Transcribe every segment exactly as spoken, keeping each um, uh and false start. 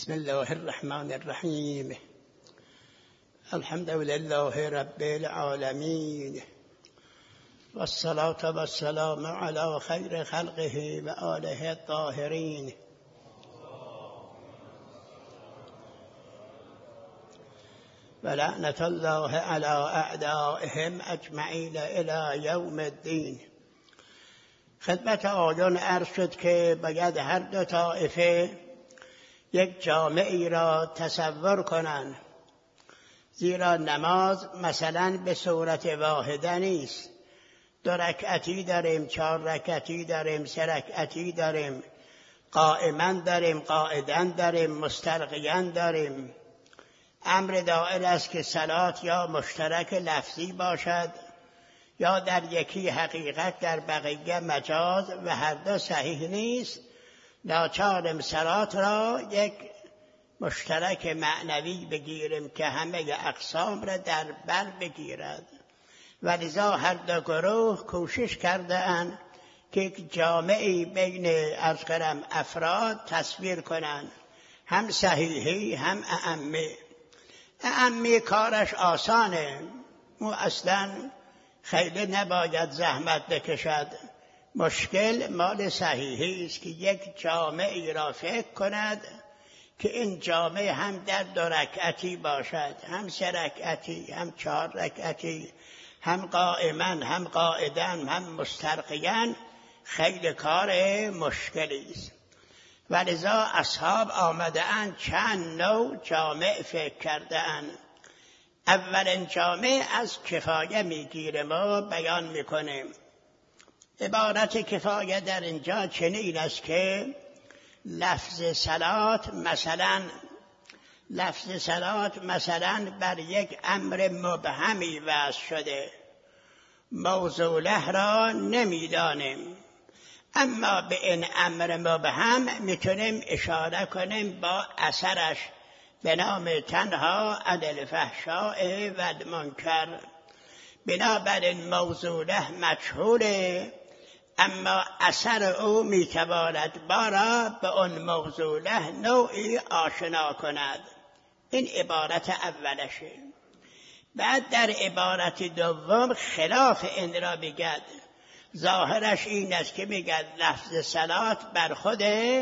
بسم الله الرحمن الرحیم. الحمد لله رب العالمین و الصلاة و السلام علی خیر خلقه و آله الطاهرین. و لعنت الله علی اعدائهم اجمعین الی یوم الدین. خدمت آیان عرض شد که باید هر دو طایفه یک جامعی را تصور کنند، زیرا نماز مثلا به صورت واحده نیست. دو رکعتی داریم، چهار رکعتی داریم، سه رکعتی داریم، قائما داریم، قاعدا داریم، مستلقیا داریم. امر دائر است که صلات یا مشترک لفظی باشد یا در یکی حقیقت در بقیه مجاز و هر دو صحیح نیست. ناچارم صلات را یک مشترک معنوی بگیریم که همه اقسام را در بر بگیرد. و لذا هر دو گروه کوشش کرده اند که یک جامعی بین از قرم افراد تصویر کنند، هم صحیحی هم اعمی. اعمی کارش آسانه، او اصلا خیلی نباید زحمت بکشد. مشکل مال صحیحی است که یک جامعی را فکر کند که این جامعه هم در دو رکعتی باشد، هم سه رکعتی، هم چهار رکعتی، هم قائما، هم قاعدا، هم مستلقیا. خیلی کار مشکلی است. ولذا اصحاب آمده اند چند نوع جامع فکر کرده اند. اولین جامع از کفایه میگیریم و بیان میکنیم. عبارت کفایه در اینجا چنین است که لفظ صلات مثلا لفظ صلات مثلا بر یک امر مبهمی وضع شده، موضوعه را نمیدانیم، اما به این امر مبهم میتونیم اشاره کنیم با اثرش به نام تنها عن الفحشاء و المنکر. بنابراین موضوعه مجهوله، اما اثر او میتواند ما را به اون موضوعه نوعی آشنا کند. این عبارت اولشه. بعد در عبارت دوم خلاف این را بگد. ظاهرش این است که میگد لفظ صلات بر خود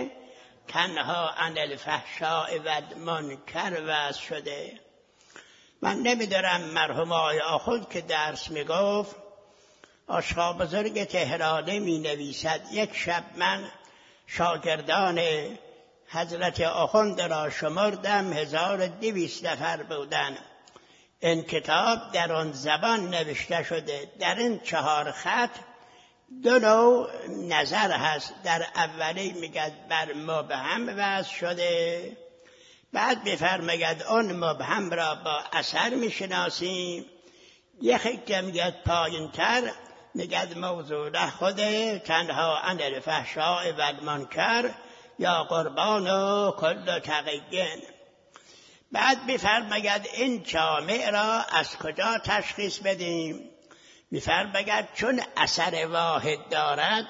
تنها عن الفحشاء و المنکر وضع شده. من نمیدارم مرحوم آقای آخوند که درس میگفت، آشقا بزرگ تهرانی می نویسد یک شب من شاگردان حضرت آخوند را شمردم، هزار و دویست نفر بودن. این کتاب در آن زبان نوشته شده. در این چهار خط دو نوع نظر هست. در اولی میگد بر مبهم وضع شده، بعد بفرماید اون مبهم را با اثر میشناسیم. یکی که میگد پایین تر میگد موضوع خود تنها عن الفحشاء و المنکر یا قربان و کل تقیین. بعد بفرماید این جامع را از کجا تشخیص بدیم؟ بفرماید چون اثر واحد دارد،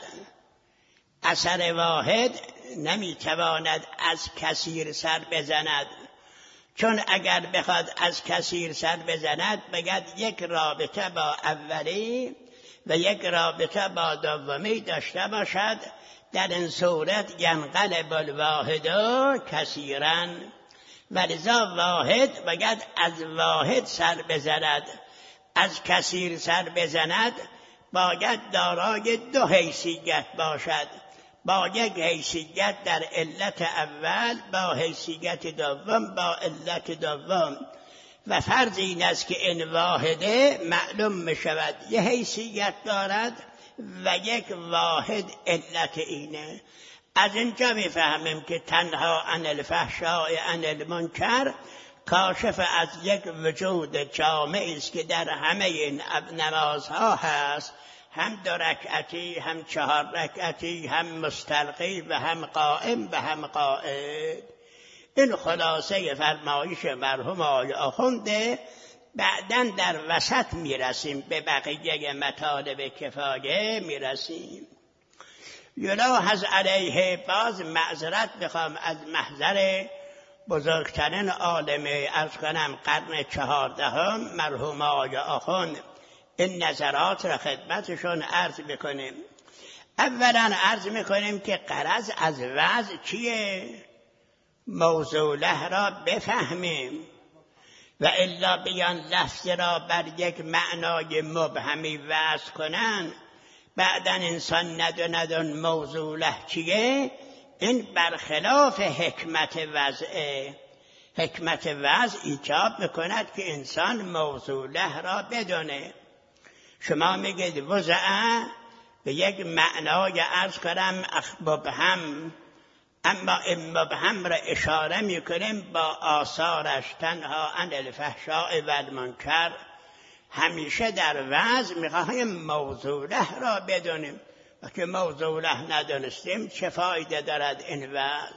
اثر واحد نمیتواند از کثیر سر بزند، چون اگر بخواد از کثیر سر بزند بگد یک رابطه با اولی و یک رابطه با دومی داشته باشد. در این صورت ینقلب الواحد کثیرا. ولذا واحد بگد از واحد سر بزند، از کثیر سر بزند باید دارای دو حیثیت باشد، با یک حیثیت در علت اول، با حیثیت دوم با علت دوم. و فرض این است که این واحده معلوم می شود یه حیثیت دارد و یک واحد علت اینه. از اینجا می فهمیم که تنها عن الفحشاء عن المنکر کاشف از یک وجود جامعی است که در همه این نمازها هست، هم دو رکعتی، هم چهار رکعتی، هم مستلقی و هم قائم و هم قاعد. این خلاصه فرمایش مرحوم آقای آخونده. بعداً در وسط میرسیم به بقیه مطالب کفایه میرسیم. یلاحظ علیه، باز معذرت بخوام از محضر بزرگترین عالم از کنم قرن چهاردهم مرحوم آقای آخوند این نظرات را خدمتشون عرض میکنیم. اولا عرض میکنیم که غرض از وعظ چیه؟ موضوعه را بفهمیم و الا بیان لفظ را بر یک معنای مبهمی وضع کنن، بعدن انسان ندوند اون موضوعه چیه. این برخلاف حکمت وضعه. حکمت وضع ایجاب میکند که انسان موضوعه را بدونه. شما میگید وضعه به یک معنای عرض کنم مبهم، اما این مبهم را اشاره میکنیم با آثارش. تنها عن الفحشاء و المنکر. همیشه در وضع میخواهیم موضوعه را بدونیم و که موضوعه ندونستیم چه فایده دارد این وضع.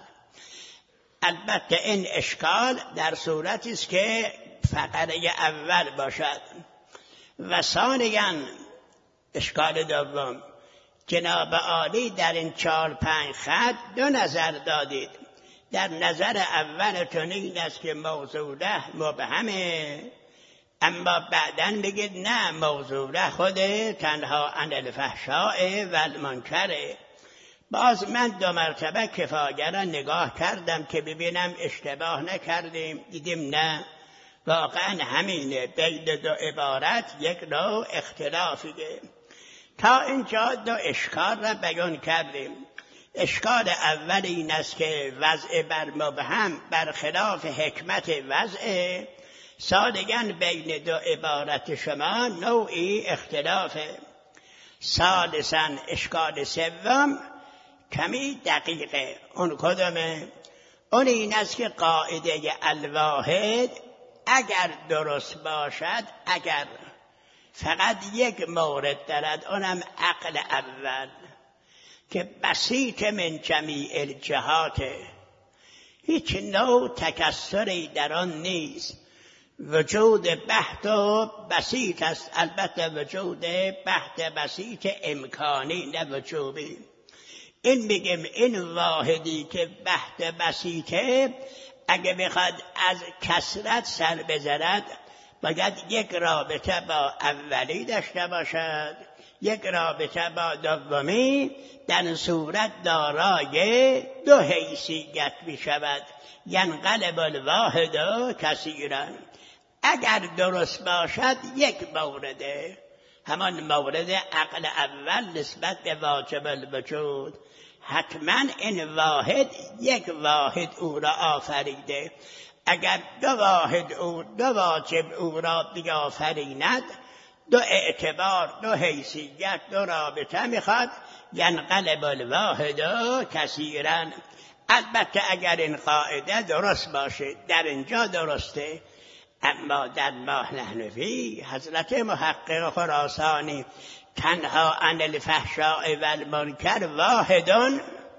البته این اشکال در صورتی است که فقره اول باشد. و ثانیاً اشکال دوم، جناب عالی در این چهار پنج خط دو نظر دادید. در نظر اولتون این است که موضوعه مبهمه، اما بعداً بگید نه، موضوعه خود تنها عن الفحشاء و المنکره. باز من دو مرتبه کفایه را نگاه کردم که ببینم اشتباه نکردیم، دیدیم نه، واقعا همینه. بین دو عبارت یک نوع اختلافیه. تا اینجا دو اشکال را بیان کردیم. اشکال اول این است که وضع بر مبهم برخلاف حکمت وضع. ثانیاً بین دو عبارت شما نوعی اختلافه. ثالثاً اشکال سوم کمی دقیقه. اون کدومه؟ اون این است که قاعده الواحد اگر درست باشد، اگر فقط یک مورد دارد، اونم عقل اول که بسیط من جمیع الجهات، هیچ نوع تکسری در آن نیست، وجود بحت و بسیط است. البته وجود بحت بسیط امکانی نه وجوبی. این میگم این واحدی که بحت بسیطه اگه بخواد از کثرت سر بزند باید یک رابطه با اولی داشته باشد، یک رابطه با دومی، در صورت دارای دو حیثیت می شود. ینقلب الواحد کثیرا. اگر درست باشد یک مورده، همان مورد عقل اول نسبت به واجب الوجود. حتما این واحد یک واحد او را آفریده. اگر دو واحد او دو واجب او را بیافریند، دو اعتبار، دو حیثیت، دو رابطه میخواد. ینقلب الواحد کثیرا. البته اگر این قاعده درست باشه، در اینجا درسته، اما در ماه نحنفی حضرت محقق خراسانی تنها عن الفحشاء و المنکر واحدون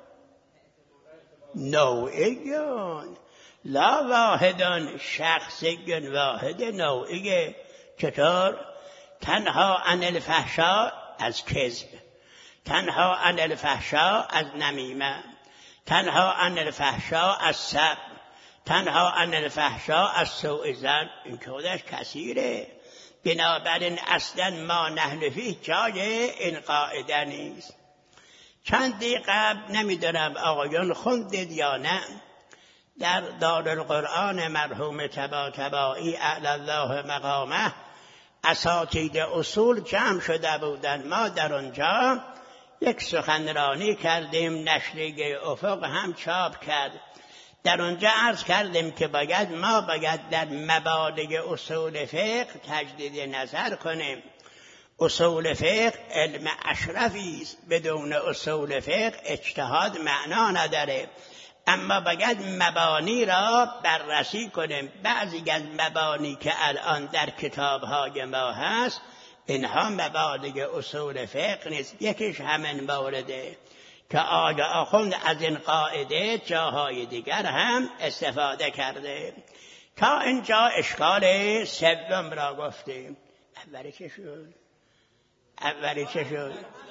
نوعیون لا واحدون شخصی واحد نوعیه. چطور؟ تنها عن الفحشاء از کذب، تنها عن الفحشاء از نمیمه، تنها عن الفحشاء از سب، تنها عن الفحشاء از سوء ظن. این خودش کثیره. بنابراین اصلا ما نحنفی جای این قاعده نیست. چندی قبل نمیدونم آقایان خوندید یا نه، در دارالقرآن مرحوم طباطبایی اعلی الله مقامه اساتید اصول جمع شده بودند. ما در آنجا یک سخنرانی کردیم، نشریه افق هم چاپ کرد. در اونجا عرض کردیم که باید ما باید در مبادئ اصول فقه تجدید نظر کنیم. اصول فقه علم اشرفی است، بدون اصول فقه اجتهاد معنا نداره. اما باید مبانی را بررسی کنیم. بعضی از مبانی که الان در کتاب‌های ما هست، اینها مبادئ اصول فقه نیست. یکیش همین مورده که آقا آخوند از این قاعده جاهای دیگر هم استفاده کرده. تا اینجا اشکال سوم را گفتیم. اولی چه شد؟ اولی چه شد؟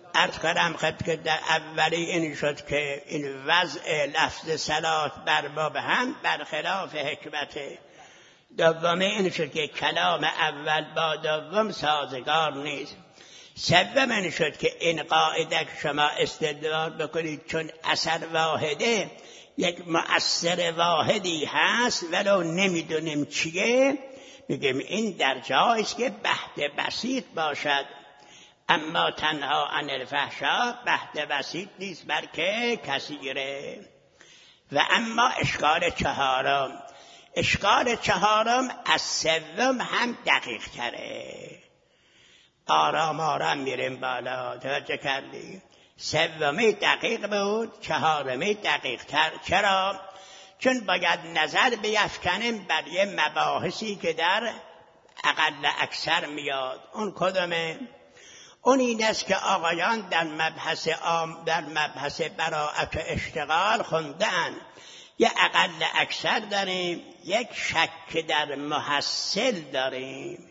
عرض کردم خدمت که در اولی این شد که این وضع لفظ صلات بر باب هم برخلاف حکمت. دومی این شد که کلام اول با دوم سازگار نیست. سوم این شد که این قاعده که شما استدلال بکنید چون اثر واحده یک مؤثر واحدی هست ولو نمیدونیم چیه، میگیم این در جایی است که بحث بسیط باشد. اما تنها عن الفحشاء بحث بسیط نیست بلکه کثیره. و اما اشکال چهارم، اشکال چهارم از سوم هم دقیق تره. آرام آرام میریم بالا، توجه کردی؟ سومی دقیق بود، چهارمی دقیق تر. چرا؟ چون باید نظر بیفکنیم بر یه مباحثی که در اقل اکثر میاد. اون کدومه؟ اون این است که آقایان در مبحث عام در مبحث براءت اشتغال خوندن. یه اقل اکثر داریم، یک شک در محصل داریم.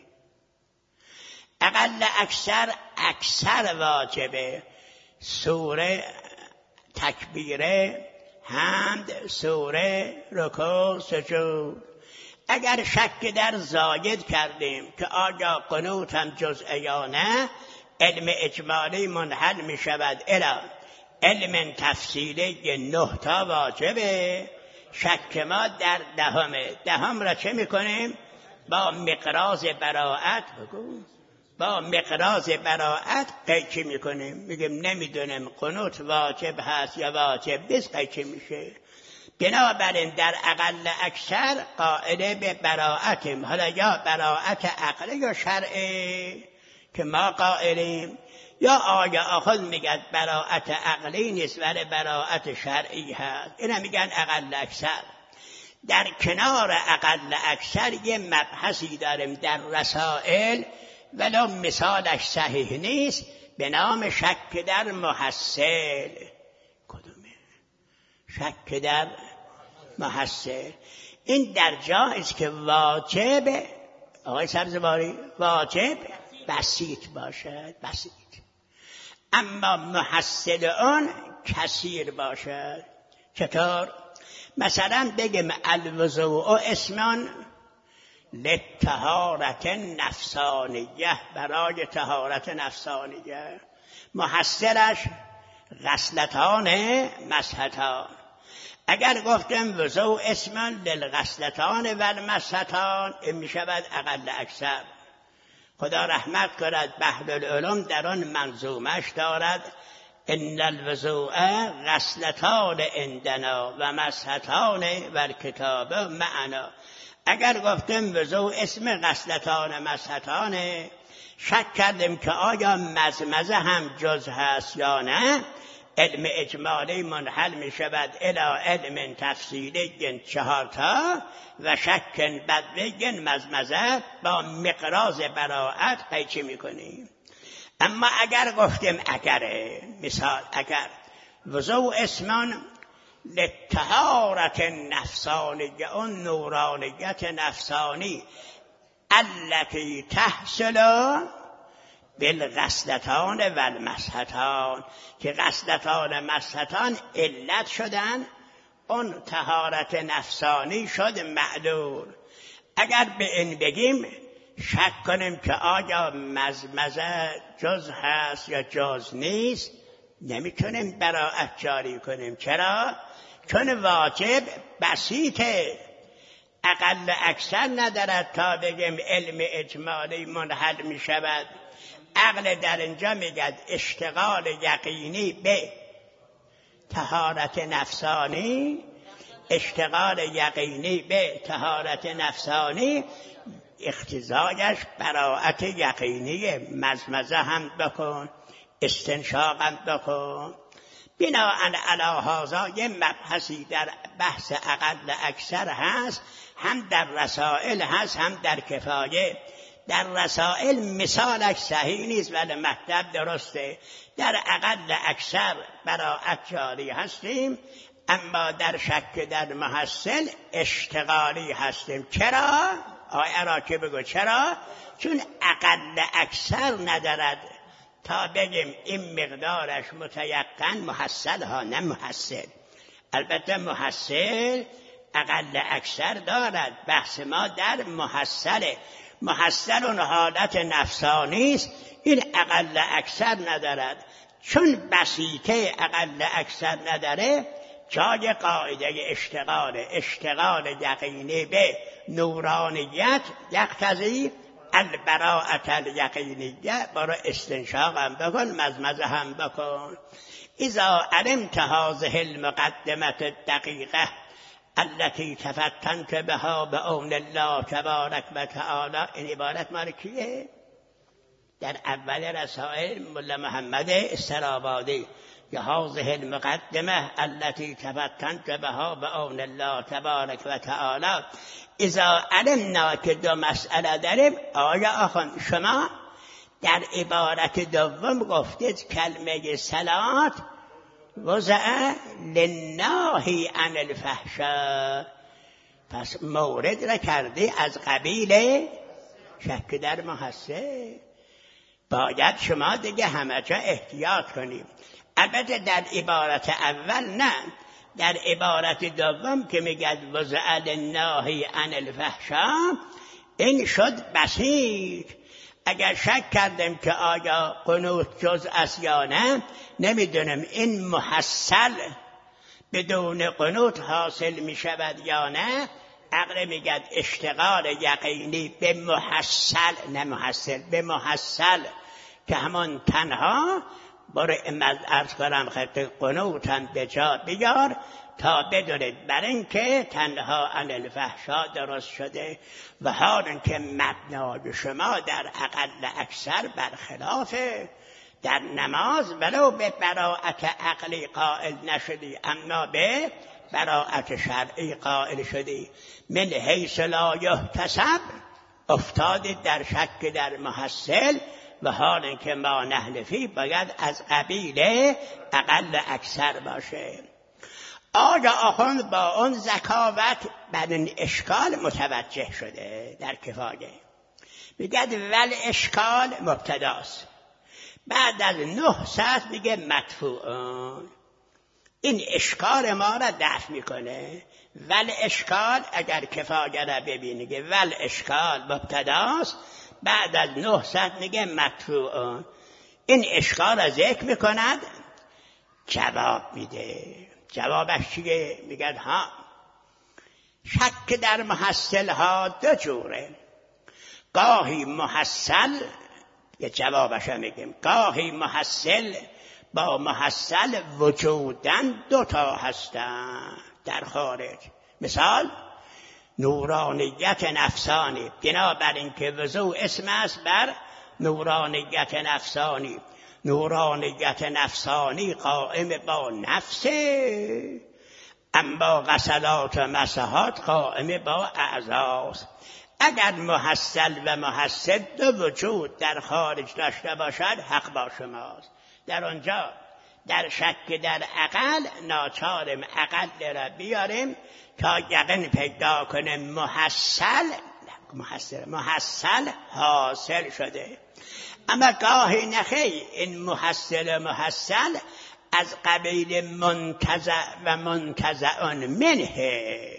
اقل اکثر اکثر واجبه، سوره تکبیره حمد سوره رکوع سجود. اگر شک در زاید کردیم که آیا قنوت هم جزء یا نه، علم اجمالی منحل می شود الی علم تفصیلی نه تا واجبه. شک ما در دهمه. دهم را چه می کنیم؟ با مقراض براءت بگو با مقراض براءت قیچی می کنیم، میگیم نمیدونیم قنوت واجب هست یا واجب نیست، قیچی میشه. بنابراین در اقل اکثر قائل به براءتیم. حالا یا براءت عقلی یا شرعی که ما قائلیم، یا آیا آخذ میگن براءت عقلی نیست ولی براءت شرعی هست. اینا میگن اقل اکثر. در کنار اقل اکثر یه مبحثی داریم در رسائل ولو مثالش صحیح نیست، به نام شک در محصل. کدومه؟ شک در محصل. این در جایی است که واجب، آقای سبزواری، واجب بسیط باشد، بسیط. اما محصل آن کثیر باشد. چطور؟ مثلا بگیم الوضوء اسمان لطهارت نفسانیه، برای طهارت نفسانیه. محصلش غسلتان مسحتان. اگر گفتم وضوء اسمان للغسلتان و المسحتان، این می شود اقل اکثر. خدا رحمت کند بحر العلوم در آن منظومش دارد ان الوضوء غسلتان عندنا و مسحتان و الکتاب معنا. اگر گفتم وضوء اسم غسلتان مسحتان، شک کردیم که آیا مزمزه هم جز هست یا نه، علم اجمالی منحل می شود الی علم تفصیلی چهارتا و شک بدوی مزمزه با مقراض براءت قیچی می کنیم. اما اگر گفتیم اگر مثال اگر وضوء اسمان لطهارت نفسانی، اون نورانیت نفسانی التي تحصل بالغسلتان و المسحتان، که غسلتان مسحتان علت شدن، اون طهارت نفسانی شد معلول. اگر به این بگیم شک کنیم که آیا مزمزه جز هست یا جز نیست، نمیتونیم براءت جاری کنیم. چرا؟ چون واجب بسیطه، اقل اکثر ندارد تا بگیم علم اجمالی منحل می شود. عقل در اینجا میگد اشتغال یقینی به طهارت نفسانی، اشتغال یقینی به طهارت نفسانی اقتضایش براءت یقینی. مزمزه هم بکن، استنشاق هم بکن. بناء علی هذا یه مبحثی در بحث اقل اکثر هست، هم در رسائل هست هم در کفایه. در رسائل مثالش صحیح نیست ولی مطلب درسته. در اقل اکثر براءت جاری هستیم، اما در شک در محصل اشتغالی هستیم. چرا؟ آقای عراقی بگو چرا؟ چون اقل اکثر ندارد تا بگیم این مقدارش متیقن محصل ها، نه محصل. البته محصل اقل اکثر دارد، بحث ما در محصله. محصل اون حالت نفسانی است، این اقل اکثر ندارد. چون بسیطه اقل اکثر نداره، جای قاعده اشتغال اشتغال یقینی به نورانیت یقتضی البراءة الیقینیه. برای استنشاق هم بکن، مزمزه هم بکن. اذا علمت هذه المقدمة الدقیقه التي تفتنت بها بعون الله تبارک و تعالی. این عبارت مال کیه؟ در اول رسائل مولا محمد استرابادی. یا هذه المقدمه التي تفتنت بها بعون الله تبارک و تعالی. اذا علمنا که دو مسئله داریم. آیا آخوان شما در عبارت دوم گفتید کلمه صلات وضع للناهی عن الفحشاء، پس مورد را کردی از قبیل شک در محصل. باید شما دیگه همه جا احتیاط کنیم. البته در عبارت اول نه، در عبارت دوم که میگد وضع للناهی عن الفحشاء، این شد بسیط. اگر شک کردیم که آیا قنوت جز است یا نه، نمیدونم این محصل بدون قنوت حاصل میشود یا نه. عقل میگد اشتغال یقینی به محصل، نه محصل، به محصل که همان تنها. برای امز ارز کنم خط قنوت هم به جا بیار تا بدونید بر این که تنها عن الفحشا درست شده، و حال که مبنای شما در اقل اکثر برخلافه. در نماز ولو به براءت عقلی قائل نشدی، اما به براءت شرعی قائل شدی. من حیث لا یحتسب افتادید در شک در محصل، و حال که ما نحلفی باید از قبیل اقل اکثر باشه. آیا آخوند با اون ذکاوت بر این اشکال متوجه شده در کفایه؟ میگد ول اشکال مبتداست، بعد از نه ساعت میگه مدفوعون. این اشکال ما را دفع میکنه. ول اشکال اگر کفایه را ببینی، ول اشکال مبتداست، بعد از نه ساعت میگه مدفوعون. این اشکال را ذکر میکند، جواب میده. جوابش چیه؟ میگه ها شک در محصل ها دو جوره. گاهی محصل، یه جوابش میگیم، گاهی محصل با محصل وجودن دوتا هستن در خارج. مثال نورانیت نفسانی، بنابراین که وضوع اسم است بر نورانیت نفسانی. نورانیت نفسانی قائم با نفسه، اما غسلات و مسحات قائم با اعضاست. اگر محصل و محصل دو وجود در خارج داشته باشد، حق با شماست. در آنجا در شک در عقل ناچارم عقل را بیاریم تا یقین پیدا کنه محصل محصل محصل حاصل شده. اما گاهی نخی این محصل محصل از قبیل منتزع و منتزعون منه،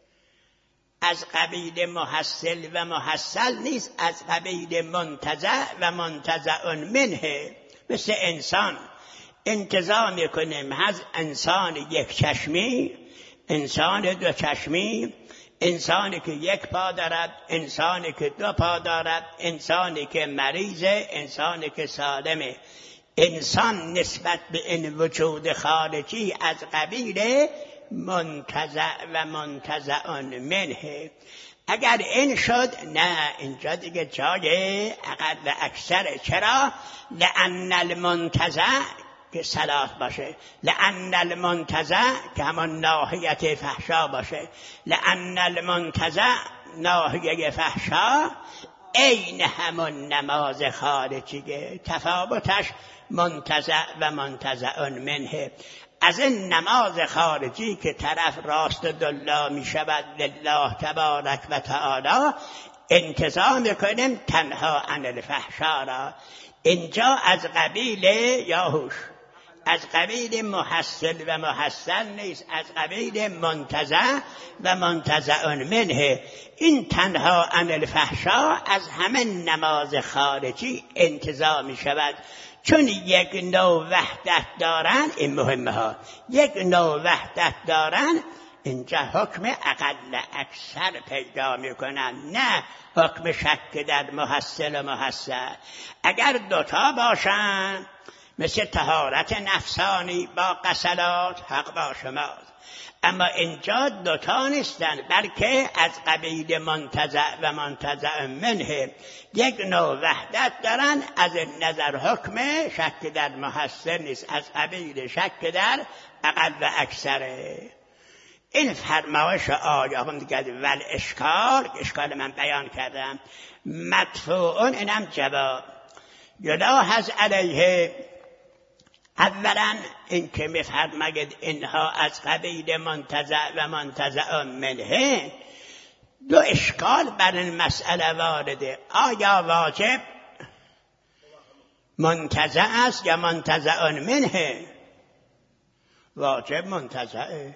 از قبیل محصل و محصل نیست، از قبیل منتزع و منتزعون منه. مثل انسان انتزاع میکنیم از انسان یک چشمی، انسان دو چشمی، انسانی که یک پا دارد، انسانی که دو پا دارد، انسانی که مریضه، انسانی که سالمه. انسان نسبت به این وجود خارجی از قبیل منتزع و منتزعون منه. اگر این شد، نه اینجا دیگه جای اقل اکثر. چرا؟ لأن المنتزع که صلاح باشه، لأن المنتزع که همان ناحیت فحشا باشه، لأن المنتزع ناحیه فحشا عین همون نماز خارجیه. تفاوتش منتزع و منتزعون منه. از این نماز خارجی که طرف راست دلا می شود لله تبارک و تعالی، انتزاع میکنیم تنها عن الفحشا را. اینجا از قبیل یاهوش، از قبیل محصل و محصل نیست، از قبیل منتزع و منتزع منه. این تنها عن الفحشا از همه نماز خارجی انتزاع می شود، چون یک نوع وحدت دارن. این مهمه ها، یک نوع وحدت دارن، اینجا حکم اقل اکثر پیدا میکنن، نه حکم شک در محصل و محصل. اگر دوتا باشن مثل طهارت نفسانی با غسلات، حق با شماست. اما اینجا دوتا نیستن، بلکه از قبیل منتزع و منتزع منه، یک نوع وحدت دارن. از نظر حکم شک در محصل نیست، از قبیل شک در اقل و اکثره. این فرمایش آیه دیگر. ول اشکال، اشکال من بیان کردم، مدفوعون، اینم جواب. یلاحظ علیه، اولا این که میفرماید اینها از قبیل منتزع و منتزع منه، دو اشکال بر این مسئله وارده. آیا واجب منتزع است یا منتزع منه؟ واجب منتزعه.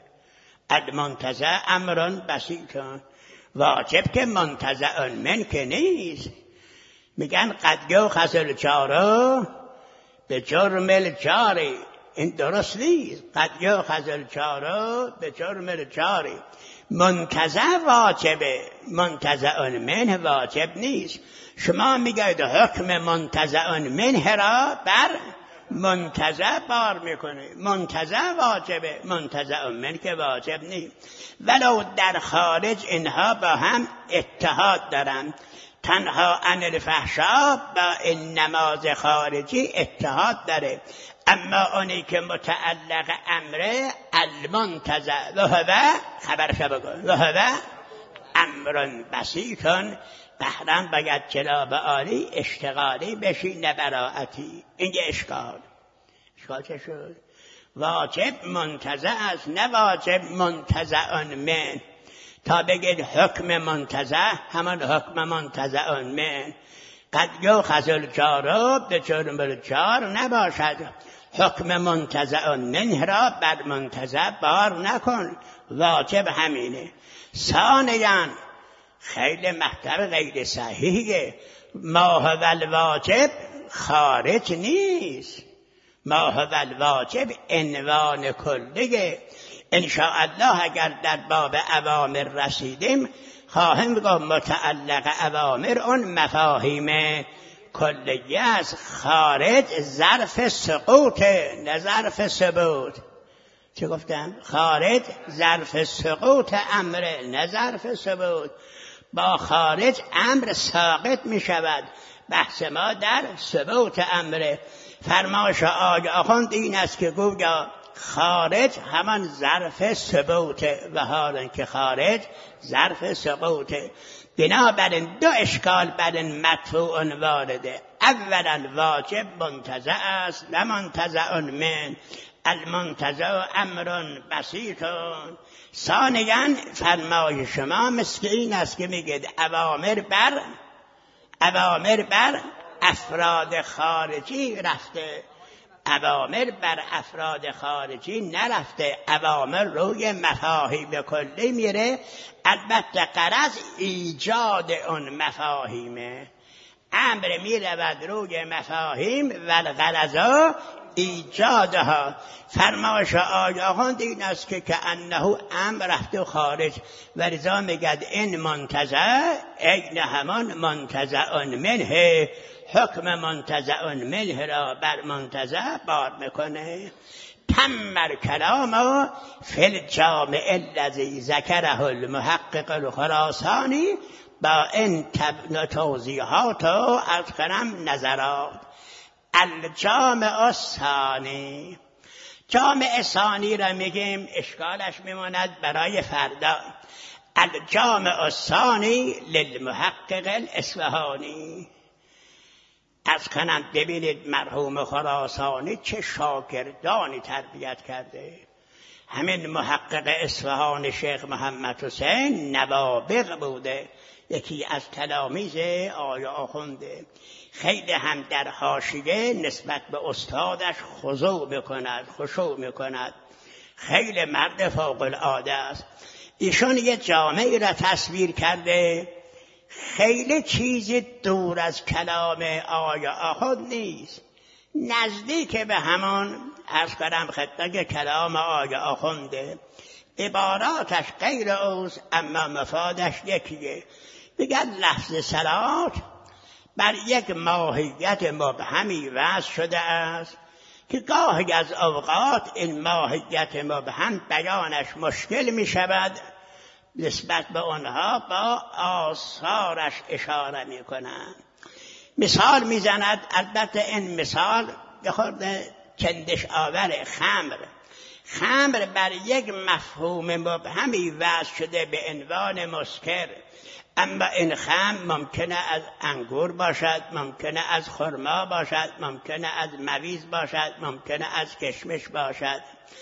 المنتزع امر بسیط، واجب که منتزع من که نیست. میگن قد یؤخذ الجار به جرم الجاری، این درست نیست. قد یؤخذ الجار به جرم الجاری، منتزع واجبه، منتزع منه واجب نیست. شما میگید حکم منتزع منه را بر منتزع بار میکنه، منتزع واجبه، منتزع من که واجب نیست. ولو در خارج اینها با هم اتحاد دارن، تنها عن الفحشا با این نماز خارجی اتحاد داره، اما اونی که متعلق امره المنتزع و هو خبرش بگو و هو امر بسیطون، بهرم باید جلاب عالی اشتغالی بشی نبراعتی. این یه اشکال. اشکال چه شد؟ واجب منتزع است، نه واجب منتزع من. تا بگید حکم منتزع همان حکم منتزع من. قد یؤخذ الجار به جرم الجار نباشد، حکم منتزع منه را بر منتزع بار نکن، واجب همینه. ثانیاً خیلی محتر غیر صحیحه، ما هو الواجب خارج نیست، ما هو الواجب عنوان کلیه. انشاءالله اگر در باب اوامر رسیدیم خواهیم گفت متعلق اوامر اون مفاهیم کلیه است. خارج ظرف سقوط نه ظرف ثبوت. چه گفتم؟ خارج ظرف سقوط امر نه ظرف ثبوت. با خارج امر ساقط می شود. بحث ما در ثبوت امر. فرمایش آقا آخوند این است که گویا خارج همان ظرف ثبوت و حالا که خارج ظرف سقوط. بنابراین دو اشکال بر این مدفوع وارده. اولا واجب منتزع است و منتزع من، المنتزع امر بسیط. ثانیاً فرمای شما مثل این است که میگید اوامر بر اوامر بر افراد خارجی رفته، اوامر بر افراد خارجی نرفته، اوامر روی مفاهیم کلی میره. البته غرض ایجاد اون مفاهیمه، امر میرود روی مفاهیم و الغرض ایجادها. فرمایش آیاهان این است که که انه امر رفته خارج و رضا میگد این منتزع این همان منتزع منه، حکم منتزع منه را بر منتزع بار میکنه. تم کلام فی الجامع الذی ذکره المحقق الخراسانی با این توضیحات و از کنم نظرات. الجامع الثانی، جامع ثانی را میگیم اشکالش میماند برای فردا. الجامع الثانی للمحقق الاصفهانی. از کنم ببینید مرحوم خراسانی چه شاگردانی تربیت کرده. همین محقق اصفهان شیخ محمد حسین نوابغ بوده، یکی از تلاميذ آقای آخونده. خیلی هم در حاشیه نسبت به استادش خضوع میکند، خشوع میکند. خیلی مرد فوق العاده است. ایشون یه جامعه را تصویر کرده، خیلی چیزی دور از کلام آقای آخوند نیست، نزدیک به همان عرض کنم خدمت کلام آقای آخونده. عباراتش غیر اوست اما مفادش یکیه. بگه لفظ صلات بر یک ماهیت مبهمی وضع شده است که گاهی از اوقات این ماهیت مبهم بیانش مشکل می شود، نسبت به آنها با آثارش اشاره می کنند. مثال می زند، البته این مثال بخورده چندش آور خمر. خمر بر یک مفهوم مبهمی وضع شده به عنوان مسکر، اما این خمر ممکنه از انگور باشد، ممکنه از خرما باشد، ممکنه از مویز باشد، ممکنه از کشمش باشد.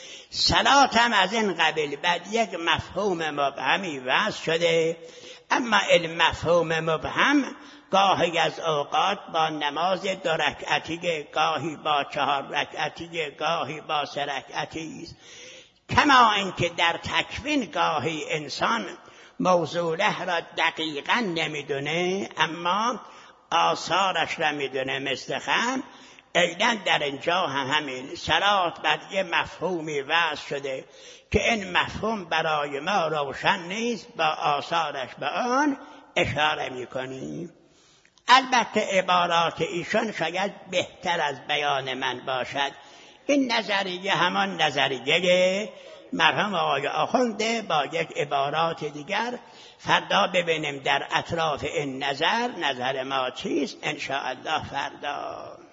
صلات هم از این قبیل بر یک مفهوم مبهمی وضع شده، اما این مفهوم مبهم گاهی از اوقات با نماز دو رکعتی، گاهی با چهار رکعتی، گاهی با سه رکعتی است. کما اینکه در تکوین گاهی انسان موضوعه را دقیقا نمیدونه اما آثارش را میدونه، مثل خمر. ایدن در اینجا هم همین صلات بر یه مفهومی وضع شده که این مفهوم برای ما روشن نیست، با آثارش به آن اشاره میکنیم. البته عبارات ایشان شاید بهتر از بیان من باشد. این نظریه همان نظریه مرحوم آقای آخونده با یک عبارات دیگر. فردا ببینیم در اطراف این نظر نظر ما چیست، ان شاء الله فردا.